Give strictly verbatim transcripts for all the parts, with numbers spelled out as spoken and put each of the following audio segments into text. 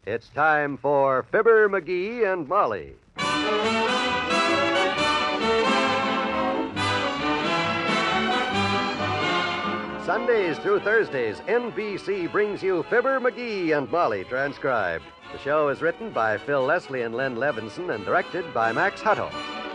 It's time for Fibber, McGee, and Molly. Sundays through Thursdays, N B C brings you Fibber, McGee, and Molly transcribed. The show is written by Phil Leslie and Len Levinson and directed by Max Hutto.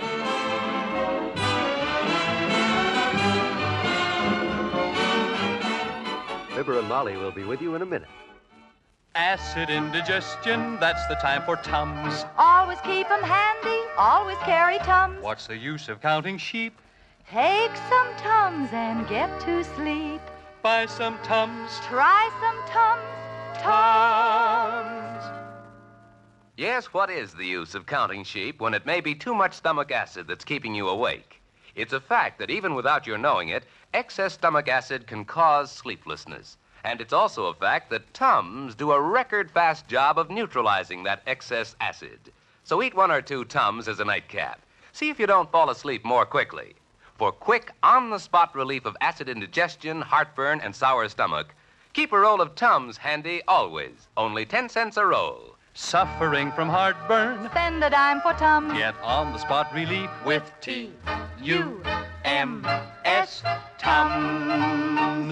Fibber and Molly will be with you in a minute. Acid indigestion, that's the time for Tums. Always keep 'em handy, always carry Tums. What's the use of counting sheep? Take some Tums and get to sleep. Buy some Tums. Try some Tums. Tums. Yes, what is the use of counting sheep when it may be too much stomach acid that's keeping you awake? It's a fact that even without your knowing it, excess stomach acid can cause sleeplessness. And it's also a fact that Tums do a record-fast job of neutralizing that excess acid. So eat one or two Tums as a nightcap. See if you don't fall asleep more quickly. For quick, on-the-spot relief of acid indigestion, heartburn, and sour stomach, keep a roll of Tums handy always. Only ten cents a roll. Suffering from heartburn? Spend a dime for Tums. Get on-the-spot relief with T U M S, Tums.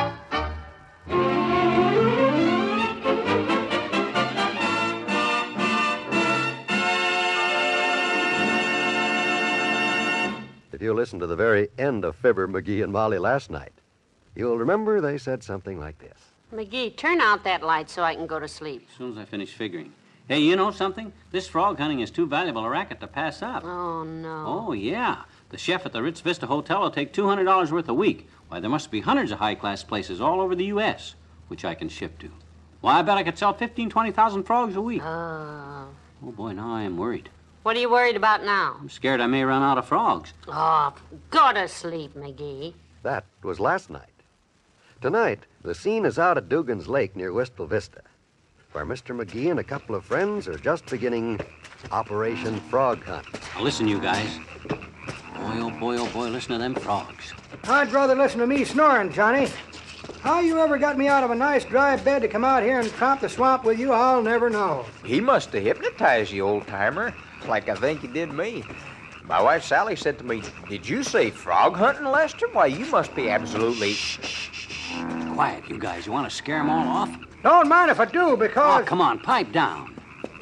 If you listened to the very end of Fibber, McGee, and Molly last night, you'll remember they said something like this. McGee, turn out that light so I can go to sleep. As soon as I finish figuring. Hey, you know something? This frog hunting is too valuable a racket to pass up. Oh, no. Oh, yeah. The chef at the Ritz Vista Hotel will take two hundred dollars worth a week. Why, there must be hundreds of high-class places all over the U S which I can ship to. Why, I bet I could sell fifteen, twenty thousand frogs a week. Oh. Oh, boy, now I am worried. What are you worried about now? I'm scared I may run out of frogs. Oh, go to sleep, McGee. That was last night. Tonight, the scene is out at Dugan's Lake near Wistful Vista, where Mister McGee and a couple of friends are just beginning Operation Frog Hunt. Now, listen, you guys. Boy, oh, boy, oh, boy, listen to them frogs. I'd rather listen to me snoring, Johnny. How you ever got me out of a nice dry bed to come out here and tramp the swamp with you, I'll never know. He must have hypnotized you, old-timer, like I think he did me. My wife Sally said to me, "Did you say frog hunting, Lester? Why, you must be absolutely..." Shh, shh, shh. Quiet, you guys. You want to scare them all off? Don't mind if I do, because... Oh, come on, pipe down.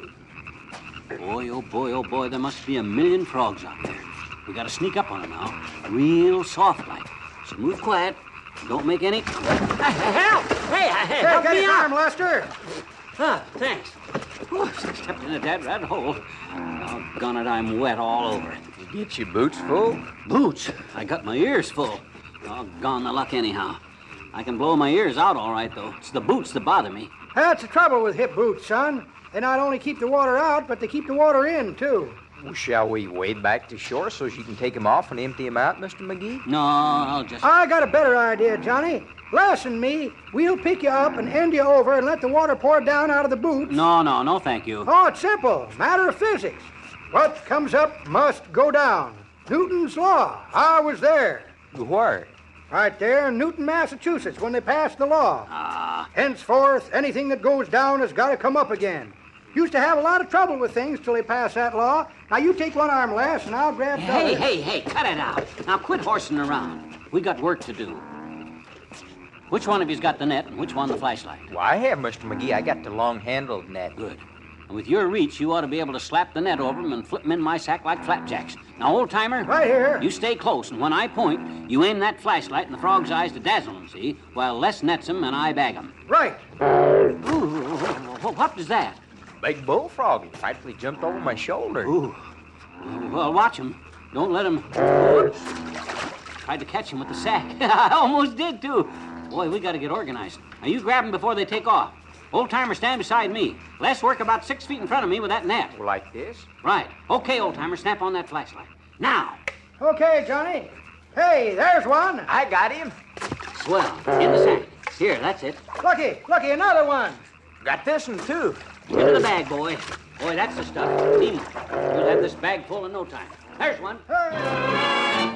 Boy, oh, boy, oh, boy, there must be a million frogs out there. We got to sneak up on them now. Real soft like. Smooth, quiet. Don't make any... Help! Hey, hey, Hey, help get me his out! arm, Lester. Ah, thanks. Whew, I stepped in a dead rat hole. Doggone it, I'm wet all over. You get your boots full? Boots? I got my ears full. Doggone the luck anyhow. I can blow my ears out all right, though. It's the boots that bother me. That's the trouble with hip boots, son. They not only keep the water out, but they keep the water in, too. Well, shall we wade back to shore so you can take 'em off and empty 'em out, Mister McGee? No, I'll just... I got a better idea, Johnny. Les and me, we'll pick you up and end you over and let the water pour down out of the boots. No, no, no, thank you. Oh, it's simple. Matter of physics. What comes up must go down. Newton's law. I was there. Where? Right there in Newton, Massachusetts, when they passed the law. Ah. Henceforth, anything that goes down has got to come up again. Used to have a lot of trouble with things till they passed that law. Now, you take one arm, Les, and I'll grab the Hey, other. hey, hey, cut it out. Now, quit horsing around. We got work to do. Which one of you's got the net and which one the flashlight? Well, I have, Mister McGee. I got the long-handled net. Good. And with your reach, you ought to be able to slap the net over 'em and flip 'em in my sack like flapjacks. Now, old-timer... Right here. You stay close, and when I point, you aim that flashlight in the frog's eyes to dazzle 'em, see? While Les nets 'em and I bag 'em. Right. Ooh, what was that? Big bullfrog. He practically jumped over my shoulder. Ooh. Well, watch him. Don't let him... Tried to catch him with the sack. I almost did, too. Boy, we got to get organized. Now, you grab them before they take off. Old-timer, stand beside me. Les, work about six feet in front of me with that net. Well, like this? Right. Okay, old-timer, snap on that flashlight. Now. Okay, Johnny. Hey, there's one. I got him. Swell. In the sack. Here, that's it. Looky, looky, another one. Got this one, too. Into the bag, boy. Boy, that's the stuff. Teamwork. We'll have this bag full in no time. There's one. Hey.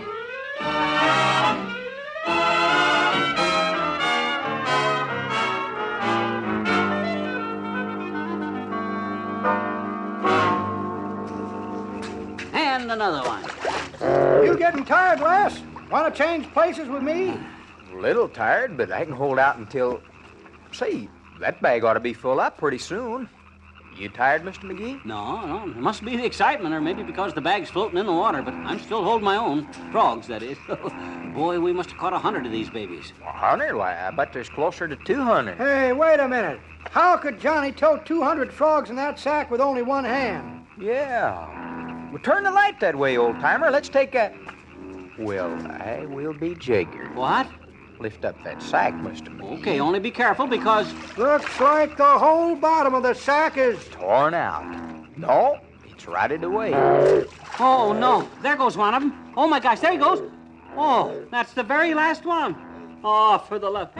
another one. You getting tired, Les? Want to change places with me? A little tired, but I can hold out until... Say, that bag ought to be full up pretty soon. You tired, Mister McGee? No, no. It must be the excitement, or maybe because the bag's floating in the water, but I'm still holding my own. Frogs, that is. Boy, we must have caught a hundred of these babies. A hundred? Why, I bet there's closer to two hundred. Hey, wait a minute. How could Johnny tote two hundred frogs in that sack with only one hand? Yeah. Well, turn the light that way, old-timer. Let's take a... Well, I will be jiggered. What? Lift up that sack, Mister McGee. Okay, only be careful because... Looks like the whole bottom of the sack is... Torn out. No, it's rotted away. Oh, no. There goes one of them. Oh, my gosh, there he goes. Oh, that's the very last one. Oh, for the love...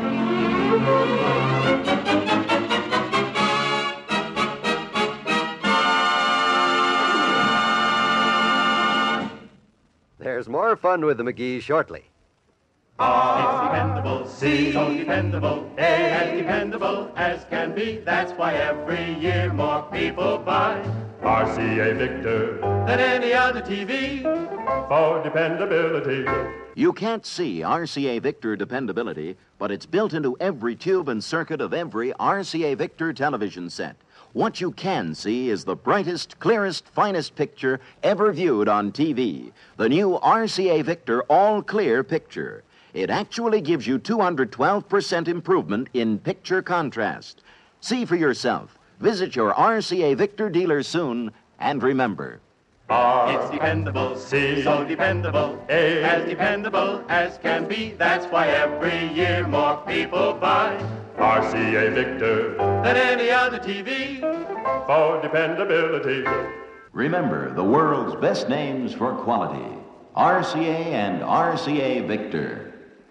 There's more fun with the McGees shortly. It's dependable, C, so dependable, A, as dependable as can be. That's why every year more people buy R C A Victor than any other T V for dependability. You can't see R C A Victor dependability, but it's built into every tube and circuit of every R C A Victor television set. What you can see is the brightest, clearest, finest picture ever viewed on T V. The new R C A Victor all-clear picture. It actually gives you two hundred twelve percent improvement in picture contrast. See for yourself. Visit your R C A Victor dealer soon, and remember... R, it's dependable, C, so dependable, A, as dependable as can be. That's why every year more people buy R C A Victor than any other T V for dependability. Remember the world's best names for quality. R C A and R C A Victor.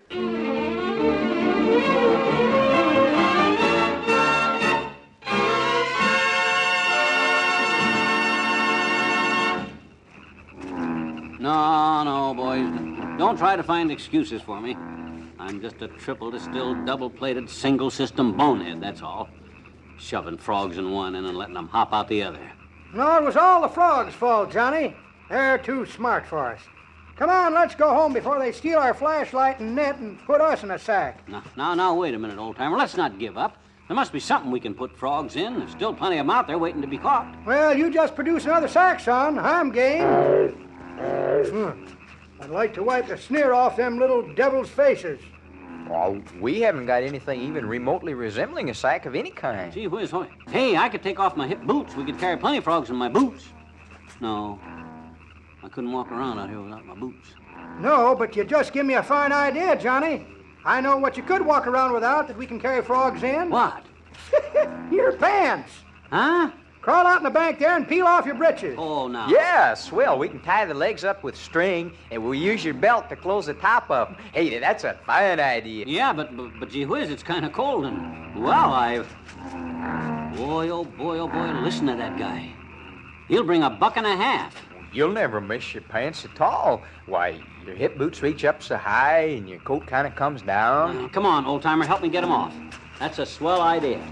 No, no, boys. Don't try to find excuses for me. I'm just a triple distilled, double-plated, single-system bonehead, that's all. Shoving frogs in one end and letting them hop out the other. No, it was all the frogs' fault, Johnny. They're too smart for us. Come on, let's go home before they steal our flashlight and net and put us in a sack. Now, now, now, wait a minute, old-timer. Let's not give up. There must be something we can put frogs in. There's still plenty of them out there waiting to be caught. Well, you just produce another sack, son. I'm game. Hmm. I'd like to wipe the sneer off them little devil's faces. Well, we haven't got anything even remotely resembling a sack of any kind. Gee whiz, hoy. Hey, I could take off my hip boots. We could carry plenty of frogs in my boots. No, I couldn't walk around out here without my boots. No, but you just give me a fine idea, Johnny. I know what you could walk around without that we can carry frogs in. What? Your pants. Huh? Crawl out in the bank there and peel off your britches. Oh, no. Yeah, swell. We can tie the legs up with string, and we'll use your belt to close the top up. Hey, that's a fine idea. Yeah, but, but, but gee whiz, it's kind of cold, and, well, I've... Boy, oh, boy, oh, boy, listen to that guy. He'll bring a buck and a half. You'll never miss your pants at all. Why, your hip boots reach up so high, and your coat kind of comes down. Uh, come on, old-timer, help me get 'em off. That's a swell idea.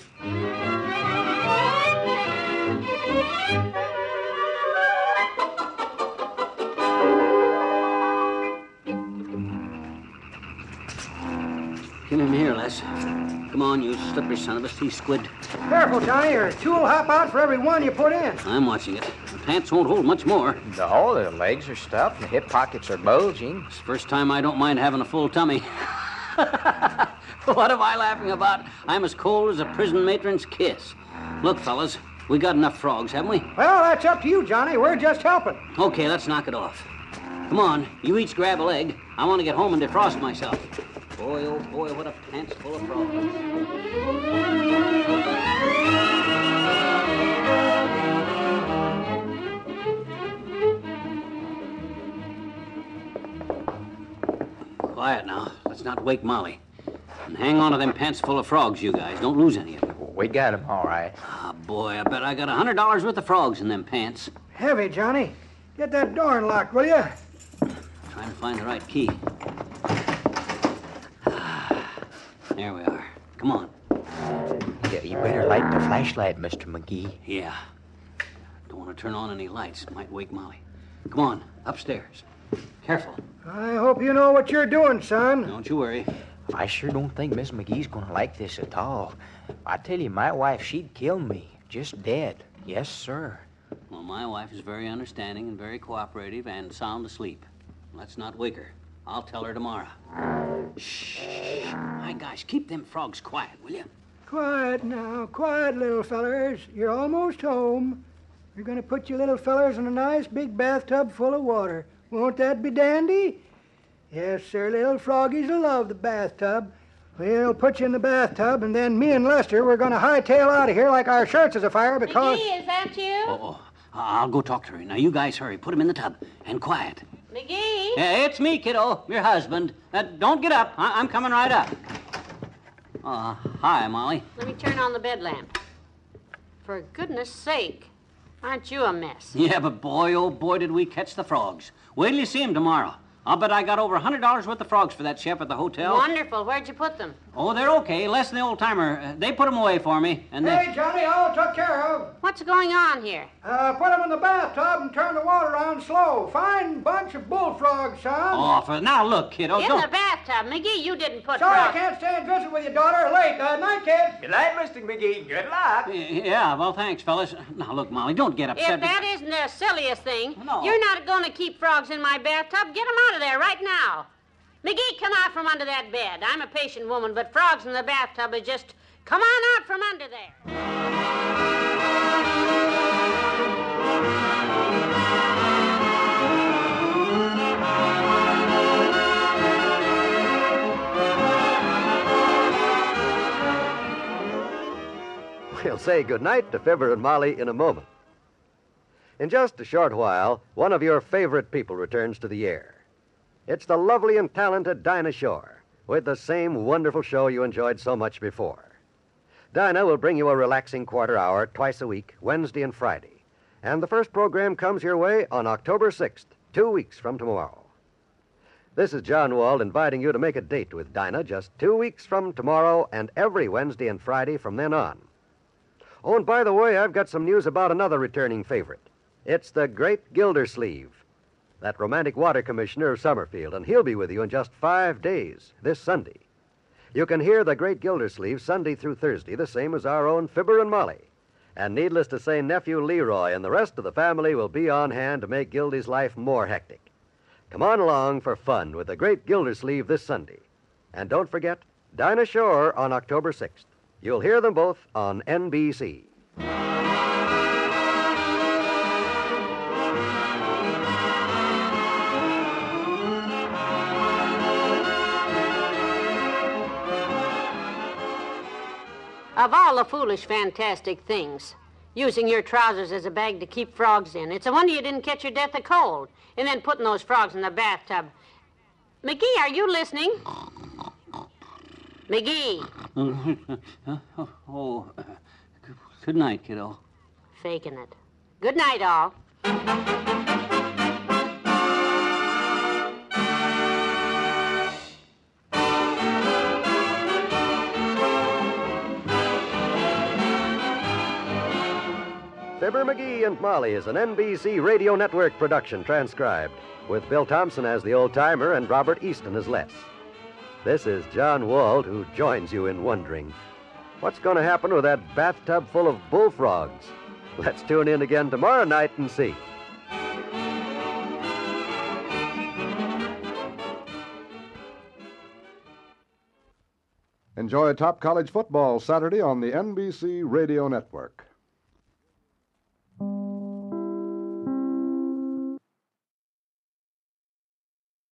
Give him here, Les. Come on, you slippery son of a sea squid. Careful, Johnny, or two will hop out for every one you put in. I'm watching it. The pants won't hold much more. No, the legs are stuffed, and the hip pockets are bulging. It's the first time I don't mind having a full tummy. What am I laughing about? I'm as cold as a prison matron's kiss. Look, fellas, we got enough frogs, haven't we? Well, that's up to you, Johnny. We're just helping. Okay, let's knock it off. Come on, you each grab a leg. I want to get home and defrost myself. Boy, oh boy, what a pants full of frogs. Quiet now. Let's not wake Molly. And hang on to them pants full of frogs, you guys. Don't lose any of them. We got 'em all right. Ah, boy, I bet I got a hundred dollars worth of frogs in them pants. Heavy, Johnny. Get that door unlocked, will you? Trying to find the right key. There we are. Come on. Yeah, you better light the flashlight, Mister McGee. Yeah. Don't want to turn on any lights. Might wake Molly. Come on, upstairs. Careful. I hope you know what you're doing, son. Don't you worry. I sure don't think Miss McGee's gonna like this at all. I tell you, my wife, she'd kill me. Just dead. Yes, sir. Well, my wife is very understanding and very cooperative and sound asleep. Let's not wake her. I'll tell her tomorrow. Shh. My gosh, keep them frogs quiet, will you? Quiet now, quiet, little fellers. You're almost home. You're going to put you little fellers in a nice big bathtub full of water. Won't that be dandy? Yes, sir, little froggies will love the bathtub. We'll put you in the bathtub, and then me and Lester, we're going to hightail out of here like our shirts is afire because... McGee, is that you? Oh, oh, I'll go talk to her. Now, you guys hurry. Put him in the tub. And quiet. McGee? Yeah, it's me, kiddo, your husband. Uh, don't get up. I- I'm coming right up. Uh, hi, Molly. Let me turn on the bed lamp. For goodness sake, aren't you a mess? Yeah, but boy, oh boy, did we catch the frogs. Wait till you see 'em tomorrow. I'll bet I got over a hundred dollars worth of frogs for that chef at the hotel. Wonderful. Where'd you put them? Oh, they're okay. Less than the old timer. Uh, they put 'em away for me. And Hey, they... Johnny, all took care of. What's going on here? Uh, put 'em in the bathtub and turn the water on slow. Fine bunch of bullfrogs, son. Oh, for now, look, kiddo. In don't... the bathtub. McGee, you didn't put Sorry, I frogs. can't stay and visit with your daughter late. Uh, night, kid. Good night, Mister McGee. Good luck. Yeah, well, thanks, fellas. Now, look, Molly, don't get upset. If that isn't the silliest thing, No. you're not going to keep frogs in my bathtub. Get 'em out of there right now. McGee, come out from under that bed. I'm a patient woman, but frogs in the bathtub is just... Come on out from under there. We'll say goodnight to Fibber and Molly in a moment. In just a short while, one of your favorite people returns to the air. It's the lovely and talented Dinah Shore, with the same wonderful show you enjoyed so much before. Dinah will bring you a relaxing quarter hour twice a week, Wednesday and Friday. And the first program comes your way on October sixth, two weeks from tomorrow. This is John Wald inviting you to make a date with Dinah just two weeks from tomorrow and every Wednesday and Friday from then on. Oh, and by the way, I've got some news about another returning favorite. It's the Great Gildersleeve, that romantic water commissioner of Summerfield, and he'll be with you in just five days, this Sunday. You can hear the Great Gildersleeve Sunday through Thursday, the same as our own Fibber and Molly. And needless to say, nephew Leroy and the rest of the family will be on hand to make Gildy's life more hectic. Come on along for fun with the Great Gildersleeve this Sunday. And don't forget, Dinah Shore on October sixth. You'll hear them both on N B C. Of all the foolish, fantastic things, using your trousers as a bag to keep frogs in, it's a wonder you didn't catch your death of cold, and then putting those frogs in the bathtub. McGee, are you listening? McGee. Oh, good night, kiddo. Faking it. Good night, all. Fibber, McGee, and Molly is an N B C Radio Network production transcribed, with Bill Thompson as the old-timer and Robert Easton as Les. This is John Wald, who joins you in wondering, what's going to happen with that bathtub full of bullfrogs? Let's tune in again tomorrow night and see. Enjoy top college football Saturday on the N B C Radio Network.